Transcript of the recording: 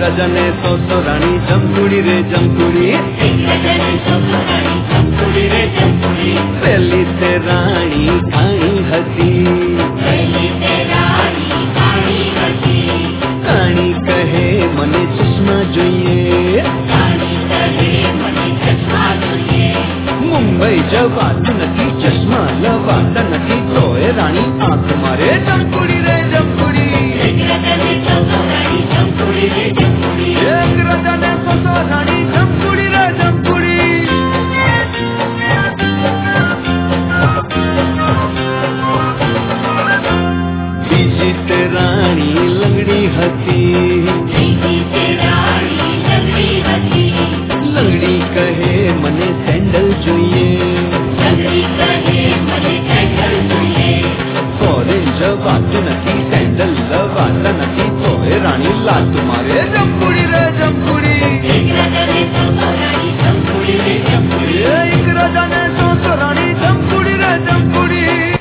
રજને સો રાણી જમકુડી રે જમકુડી, પહેલી તે રાણી કાણી હતી, કાણી કહે મને ચશ્મા જોઈએ, મુંબઈ જવાતું નથી, ચશ્મા લવાતા નથી, તોય રાણી આંખ મારે જમકુડી રે જમકુડી, એક રજને સો રાણી જમકુડી રે જમકુડી. બીજી તે રાણી લંગડી હતી, લંગડી કહે મને સેન્ડલ જોઈએ, ફોરેન જવાતું નથી, સેન્ડલ લવાતા નથી, તોય રાણી લાત મારે